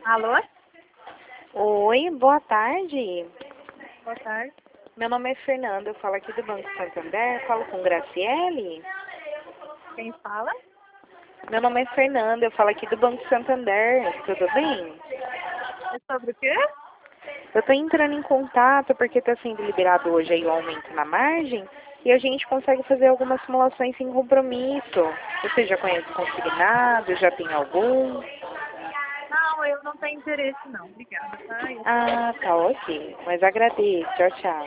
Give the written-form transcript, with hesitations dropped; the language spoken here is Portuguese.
Alô? Oi, boa tarde. Boa tarde. Meu nome é Fernanda, eu falo aqui do Banco Santander, falo com Graciele. Quem fala? Meu nome é Fernanda, eu falo aqui do Banco Santander, tudo bem? É sobre o quê? Eu tô entrando em contato porque está sendo liberado hoje aí o aumento na margem e a gente consegue fazer algumas simulações sem compromisso. Você já conhece o consignado, já tem algum? Não, eu não tenho interesse não. Obrigada, tá? Ah, tá, ok. Mas agradeço. Tchau, tchau.